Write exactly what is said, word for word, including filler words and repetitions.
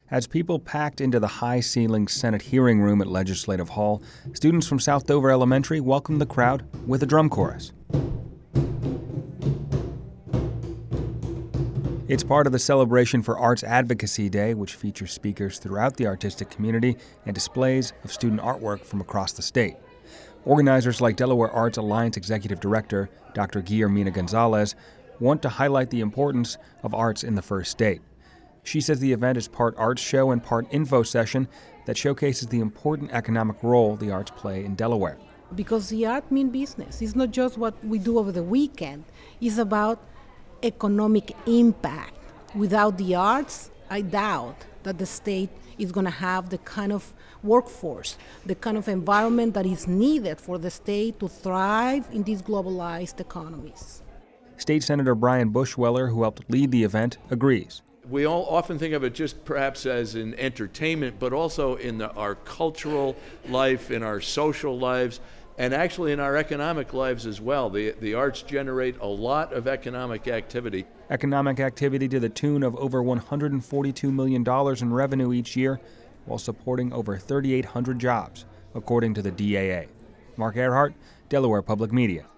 As people packed into the high-ceilinged Senate hearing room at Legislative Hall, students from South Dover Elementary welcomed the crowd with a drum chorus. It's part of the celebration for Arts Advocacy Day, which features speakers throughout the artistic community and displays of student artwork from across the state. Organizers like Delaware Arts Alliance Executive Director Doctor Guillermina Gonzalez want to highlight the importance of arts in the first state. She says the event is part arts show and part info session that showcases the important economic role the arts play in Delaware. Because the art means business. It's not just what we do over the weekend. It's about economic impact. Without the arts, I doubt that the state is going to have the kind of workforce, the kind of environment that is needed for the state to thrive in these globalized economies. State Senator Brian Bushweller, who helped lead the event, agrees. We all often think of it just perhaps as in entertainment, but also in the, our cultural life, in our social lives, and actually in our economic lives as well. The, the arts generate a lot of economic activity. Economic activity to the tune of over one hundred forty-two million dollars in revenue each year, while supporting over thirty-eight hundred jobs, according to the D A A. Mark Earhart, Delaware Public Media.